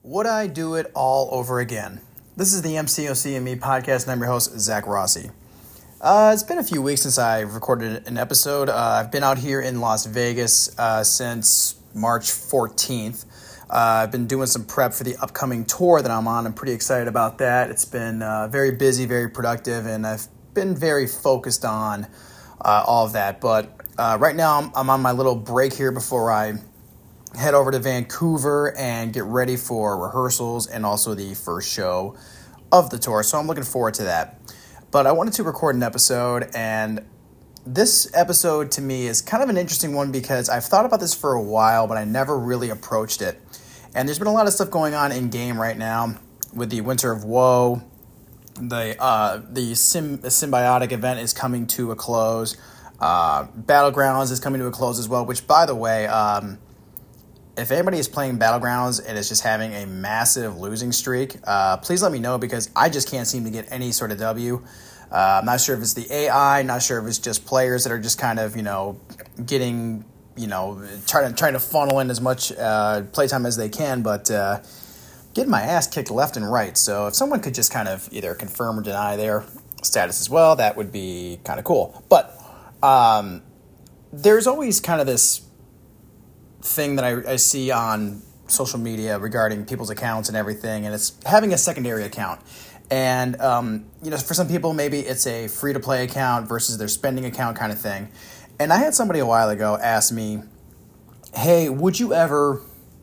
Would I do it all over again? This is the MCOC and Me podcast, and I'm your host, Zach Rossi. It's been a few weeks since I recorded an episode. I've been out here in Las Vegas since March 14th. I've been doing some prep for the upcoming tour that I'm on. I'm pretty excited about that. It's been very busy, very productive, and I've been very focused on all of that. But right now, I'm on my little break here before I head over to Vancouver and get ready for rehearsals and also the first show of the tour. So I'm looking forward to that. But I wanted to record an episode, and this episode to me is kind of an interesting one because I've thought about this for a while, but I never really approached it. And there's been a lot of stuff going on in game right now with the Winter of Woe. The Symbiotic event is coming to a close. Battlegrounds is coming to a close as well, which, by the way, if anybody is playing Battlegrounds and is just having a massive losing streak, please let me know because I just can't seem to get any sort of W. I'm not sure if it's the AI, not sure if it's just players that are just kind of, getting, trying to funnel in as much playtime as they can, but getting my ass kicked left and right. So if someone could just kind of either confirm or deny their status as well, that would be kind of cool. But there's always kind of this thing that I see on social media regarding people's accounts and everything, and it's having a secondary account. And, for some people, maybe it's a free-to-play account versus their spending account kind of thing. And I had somebody a while ago ask me, hey, would you ever,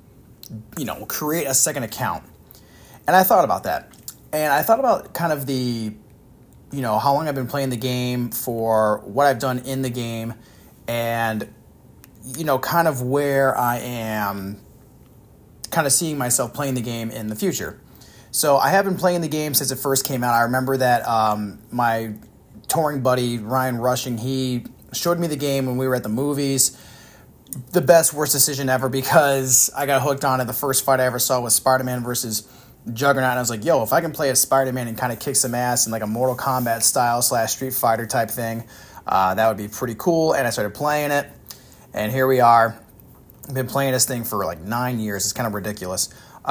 create a second account? And I thought about that. And I thought about kind of the, how long I've been playing the game, for what I've done in the game, and kind of where I am kind of seeing myself playing the game in the future. So I have been playing the game since it first came out. I remember that my touring buddy, Ryan Rushing, he showed me the game when we were at the movies. The best, worst decision ever because I got hooked on it. The first fight I ever saw was Spider-Man versus Juggernaut. And I was like, if I can play as Spider-Man and kind of kick some ass in like a Mortal Kombat style / Street Fighter type thing, that would be pretty cool. And I started playing it. And here we are. I've been playing this thing for like 9 years. It's kind of ridiculous.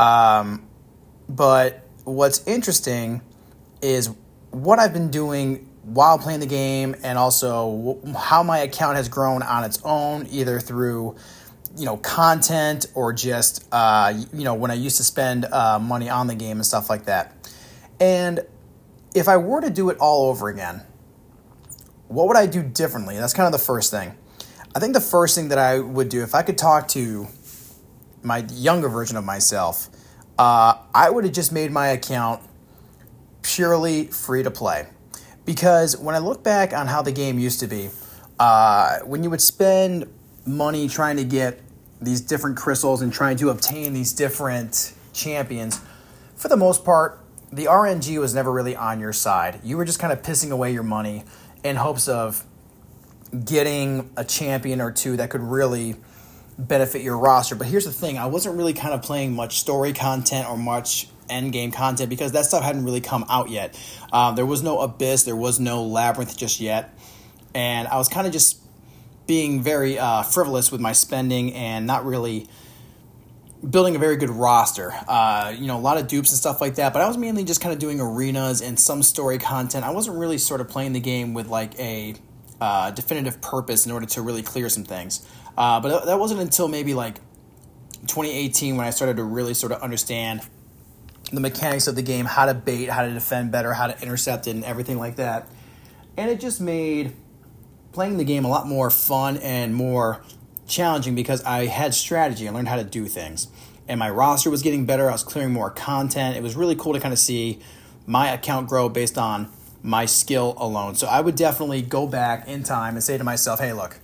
But what's interesting is what I've been doing while playing the game, and also how my account has grown on its own, either through, content or just, when I used to spend money on the game and stuff like that. And if I were to do it all over again, what would I do differently? That's kind of the first thing. I think the first thing that I would do, if I could talk to my younger version of myself, I would have just made my account purely free to play. Because when I look back on how the game used to be, when you would spend money trying to get these different crystals and trying to obtain these different champions, for the most part, the RNG was never really on your side. You were just kind of pissing away your money in hopes of getting a champion or two that could really benefit your roster. But here's the thing, I wasn't really kind of playing much story content or much endgame content because that stuff hadn't really come out yet. There was no Abyss, there was no Labyrinth just yet, and I was kind of just being very frivolous with my spending and not really building a very good roster. A lot of dupes and stuff like that, but I was mainly just kind of doing arenas and some story content. I wasn't really sort of playing the game with like a definitive purpose in order to really clear some things. But that wasn't until maybe like 2018 when I started to really sort of understand the mechanics of the game, how to bait, how to defend better, how to intercept it, and everything like that. And it just made playing the game a lot more fun and more challenging because I had strategy. I learned how to do things. And my roster was getting better. I was clearing more content. It was really cool to kind of see my account grow based on my skill alone. So I would definitely go back in time and say to myself, hey, look,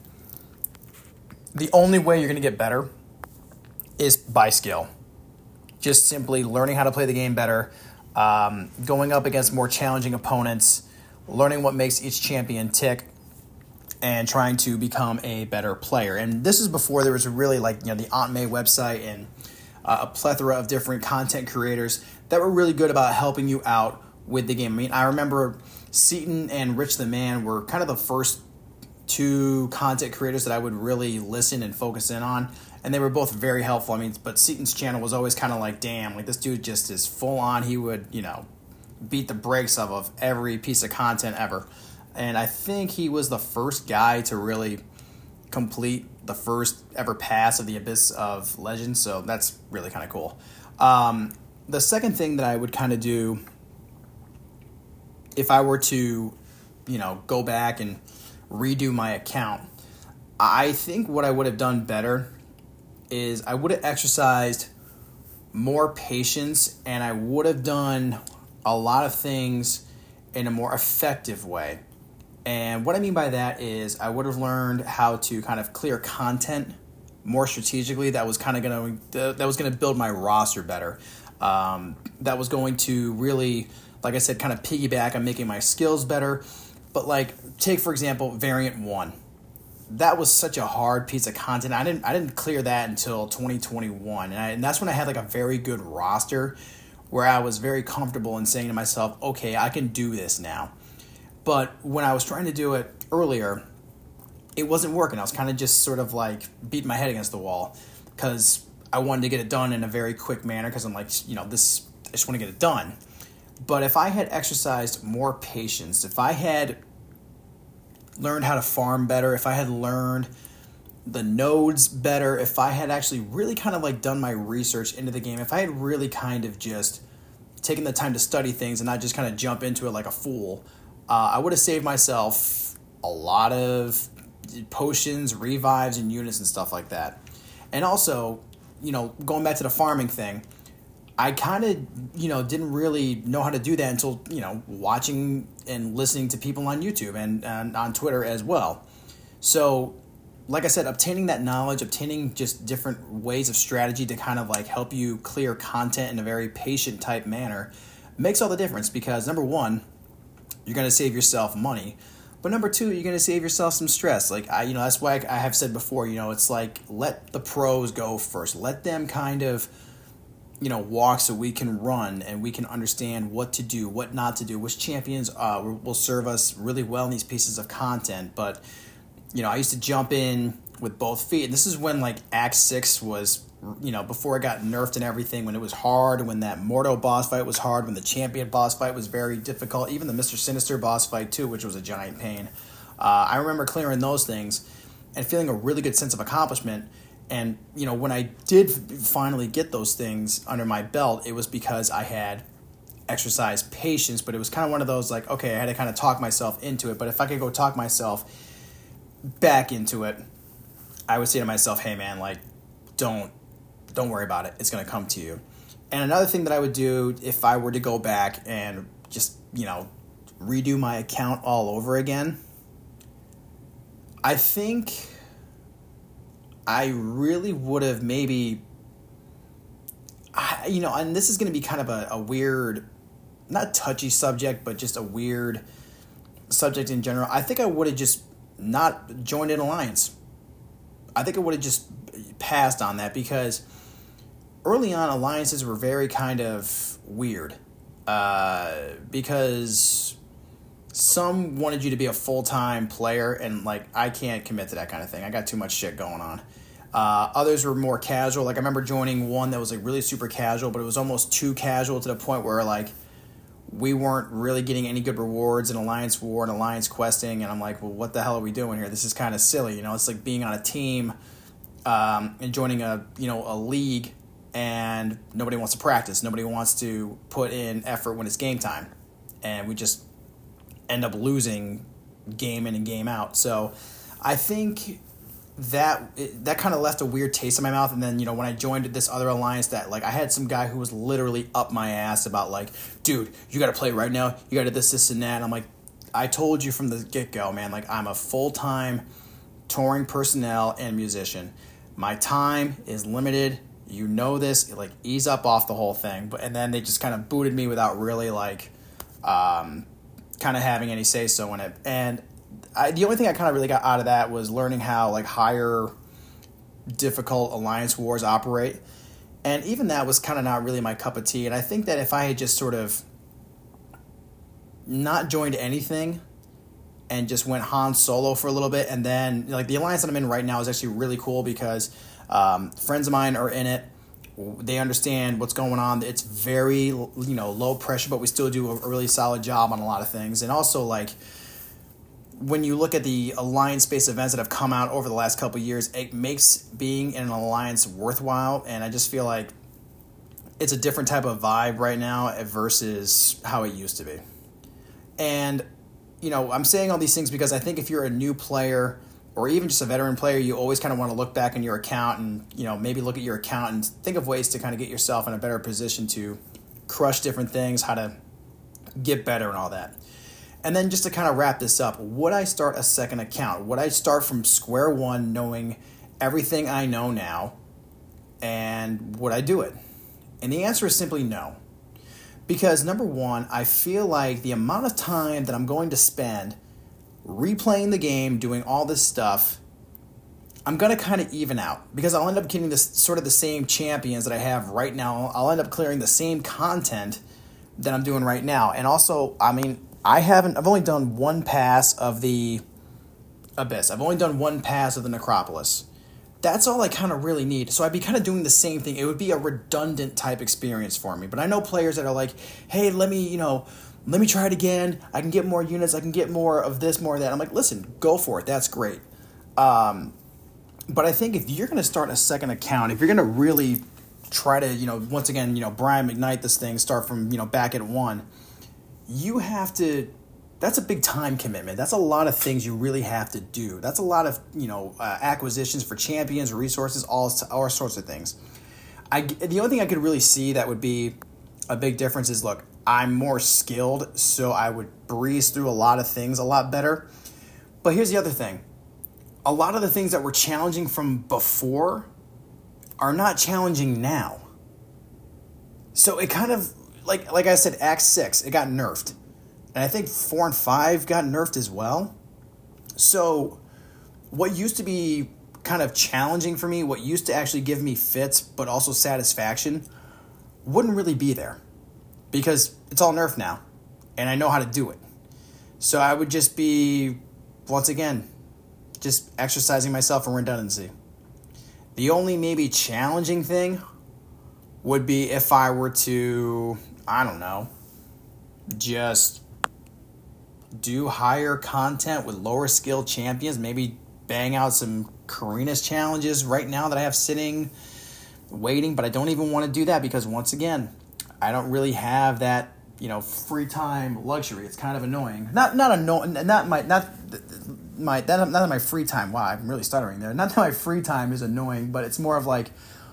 the only way you're going to get better is by skill. Just simply learning how to play the game better, going up against more challenging opponents, learning what makes each champion tick, and trying to become a better player. And this is before there was really the Aunt May website and a plethora of different content creators that were really good about helping you out with the game. I mean, I remember Seaton and Rich the Man were kind of the first two content creators that I would really listen and focus in on, and they were both very helpful. I mean, but Seaton's channel was always kind of like, damn, like this dude just is full on. He would, beat the brakes of every piece of content ever. And I think he was the first guy to really complete the first ever pass of the Abyss of Legends, so that's really kind of cool. The second thing that I would kind of do if I were to, go back and redo my account, I think what I would have done better is I would have exercised more patience, and I would have done a lot of things in a more effective way. And what I mean by that is I would have learned how to kind of clear content more strategically. That was going to build my roster better. That was going to really, like I said, kind of piggyback on making my skills better. But like, take for example, Variant 1. That was such a hard piece of content. I didn't clear that until 2021, and that's when I had like a very good roster where I was very comfortable in saying to myself, okay, I can do this now. But when I was trying to do it earlier, it wasn't working. I was kind of just sort of like beating my head against the wall because I wanted to get it done in a very quick manner because I'm like, I just want to get it done. But if I had exercised more patience, if I had learned how to farm better, if I had learned the nodes better, if I had actually really kind of like done my research into the game, if I had really kind of just taken the time to study things and not just kind of jump into it like a fool, I would have saved myself a lot of potions, revives, and units and stuff like that. And also, going back to the farming thing, I kind of, didn't really know how to do that until, watching and listening to people on YouTube and on Twitter as well. So, like I said, obtaining that knowledge, obtaining just different ways of strategy to kind of like help you clear content in a very patient type manner makes all the difference because number one, you're going to save yourself money. But number two, you're going to save yourself some stress. Like, that's why I have said before, it's like, let the pros go first. Let them kind of, walk so we can run and we can understand what to do, what not to do, which champions will serve us really well in these pieces of content. But, I used to jump in with both feet. And this is when, like, Act 6 was, before it got nerfed and everything, when it was hard, when that Mordo boss fight was hard, when the champion boss fight was very difficult, even the Mr. Sinister boss fight, too, which was a giant pain. I remember clearing those things and feeling a really good sense of accomplishment. And, when I did finally get those things under my belt, it was because I had exercised patience, but it was kind of one of those, like, okay, I had to kind of talk myself into it. But if I could go talk myself back into it, I would say to myself, hey, man, like, don't worry about it. It's going to come to you. And another thing that I would do if I were to go back and just, redo my account all over again, I think I really would have maybe, and this is going to be kind of a weird, not touchy subject, but just a weird subject in general. I think I would have just not joined an alliance. I think I would have just passed on that because early on alliances were very kind of weird because some wanted you to be a full-time player and like I can't commit to that kind of thing. I got too much shit going on. Others were more casual. Like I remember joining one that was like really super casual, but it was almost too casual to the point where like we weren't really getting any good rewards in Alliance War and Alliance Questing, and I'm like, well, what the hell are we doing here? This is kind of silly, It's like being on a team and joining a league, and nobody wants to practice. Nobody wants to put in effort when it's game time, and we just end up losing game in and game out. So I think that kind of left a weird taste in my mouth. And then, when I joined this other alliance that like I had some guy who was literally up my ass about like, dude, you got to play right now. You got to this and that. And I'm like, I told you from the get-go, man, like I'm a full-time touring personnel and musician. My time is limited. This, like ease up off the whole thing. And then they just kind of booted me without really like, kind of having any say-so in it. And the only thing I kind of really got out of that was learning how like higher difficult alliance wars operate. And even that was kind of not really my cup of tea. And I think that if I had just sort of not joined anything and just went Han Solo for a little bit. And then like the alliance that I'm in right now is actually really cool because friends of mine are in it. They understand what's going on. It's very, low pressure, but we still do a really solid job on a lot of things. And also, like, when you look at the alliance-based events that have come out over the last couple of years, it makes being in an alliance worthwhile. And I just feel like it's a different type of vibe right now versus how it used to be. And, I'm saying all these things because I think if you're a new player or even just a veteran player, you always kind of want to look back in your account and, maybe look at your account and think of ways to kind of get yourself in a better position to crush different things, how to get better and all that. And then just to kind of wrap this up, would I start a second account? Would I start from square one knowing everything I know now? And would I do it? And the answer is simply no. Because number one, I feel like the amount of time that I'm going to spend replaying the game, doing all this stuff, I'm going to kind of even out because I'll end up getting this sort of the same champions that I have right now. I'll end up clearing the same content that I'm doing right now. And also, I've only done one pass of the Abyss. I've only done one pass of the Necropolis. That's all I kind of really need. So I'd be kind of doing the same thing. It would be a redundant type experience for me. But I know players that are like, hey, let me try it again. I can get more units. I can get more of this, more of that. I'm like, listen, go for it. That's great. But I think if you're going to start a second account, if you're going to really try to, once again, Brian McKnight this thing, start from, back at one, you have to, that's a big time commitment. That's a lot of things you really have to do. That's a lot of, acquisitions for champions, resources, all sorts of things. The only thing I could really see that would be a big difference is, look, I'm more skilled, so I would breeze through a lot of things a lot better. But here's the other thing. A lot of the things that were challenging from before are not challenging now. So it kind of, like I said, Act 6, it got nerfed. And I think 4 and 5 got nerfed as well. So what used to be kind of challenging for me, what used to actually give me fits but also satisfaction, wouldn't really be there. Because it's all nerfed now, and I know how to do it. So I would just be, once again, just exercising myself in redundancy. The only maybe challenging thing would be if I were to, just do higher content with lower skill champions, maybe bang out some Karina's challenges right now that I have sitting, waiting, but I don't even want to do that because, once again, I don't really have that, free time luxury. It's kind of annoying. Not my free time. Wow, I'm really stuttering there. Not that my free time is annoying, but it's more of like,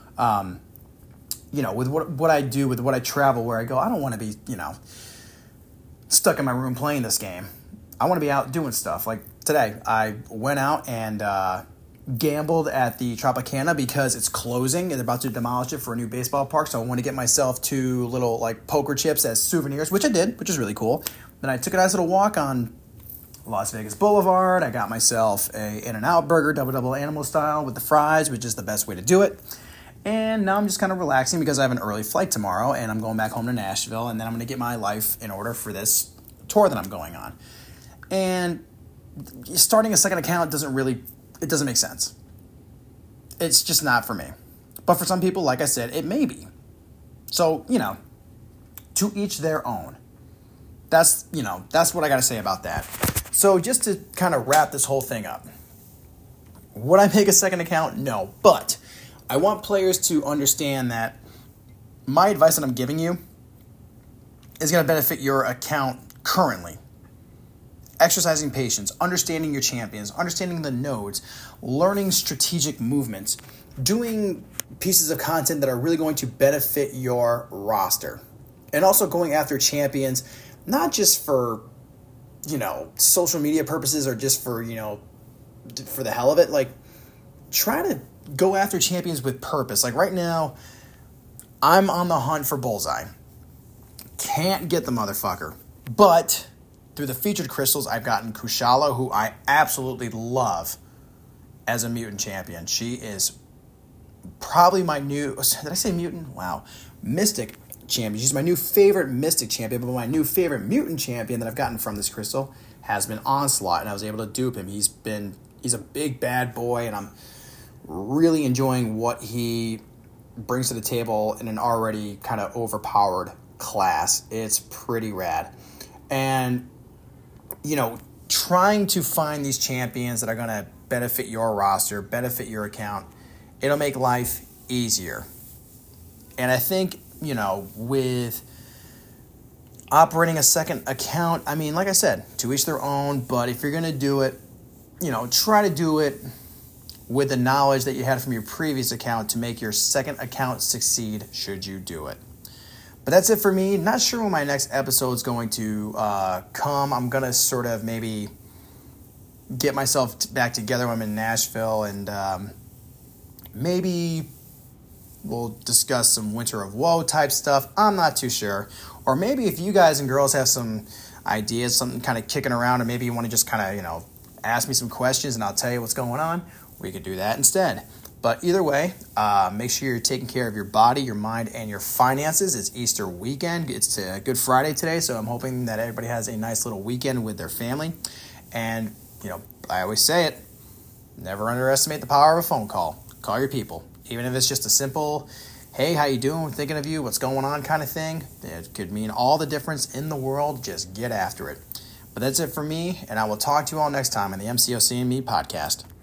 with what I do, with what I travel, where I go, I don't want to be, stuck in my room playing this game. I want to be out doing stuff. Like today, I went out and gambled at the Tropicana because it's closing and they're about to demolish it for a new baseball park. So I want to get myself 2 little poker chips as souvenirs, which I did, which is really cool. Then I took a nice little walk on Las Vegas Boulevard. I got myself a In-N-Out burger, double animal style with the fries, which is the best way to do it. And now I'm just kind of relaxing because I have an early flight tomorrow and I'm going back home to Nashville, and then I'm going to get my life in order for this tour that I'm going on. And starting a second account doesn't make sense. It's just not for me. But for some people, like I said, it may be. So, to each their own. That's what I got to say about that. So just to kind of wrap this whole thing up. Would I make a second account? No. But I want players to understand that my advice that I'm giving you is going to benefit your account currently. Exercising patience, understanding your champions, understanding the nodes, learning strategic movements, doing pieces of content that are really going to benefit your roster. And also going after champions, not just for, social media purposes or just for, for the hell of it. Try to go after champions with purpose. Right now, I'm on the hunt for Bullseye. Can't get the motherfucker. But through the featured crystals, I've gotten Kushala, who I absolutely love as a mutant champion. She is probably my new, did I say mutant? Wow. Mystic champion. She's my new favorite mystic champion, but my new favorite mutant champion that I've gotten from this crystal has been Onslaught, and I was able to dupe him. He's a big bad boy, and I'm really enjoying what he brings to the table in an already kind of overpowered class. It's pretty rad. And, trying to find these champions that are going to benefit your roster, benefit your account, it'll make life easier. And I think, with operating a second account, like I said, to each their own, but if you're going to do it, try to do it with the knowledge that you had from your previous account to make your second account succeed should you do it. But that's it for me. Not sure when my next episode is going to come. I'm going to sort of maybe get myself back together when I'm in Nashville, and maybe we'll discuss some Winter of Woe type stuff. I'm not too sure. Or maybe if you guys and girls have some ideas, something kind of kicking around, and maybe you want to just kind of, ask me some questions and I'll tell you what's going on, we could do that instead. But either way, make sure you're taking care of your body, your mind, and your finances. It's Easter weekend. It's Good Friday today, so I'm hoping that everybody has a nice little weekend with their family. And, I always say it, never underestimate the power of a phone call. Call your people. Even if it's just a simple, hey, how you doing? Thinking of you, what's going on kind of thing. It could mean all the difference in the world. Just get after it. But that's it for me, and I will talk to you all next time on the MCOC and Me podcast.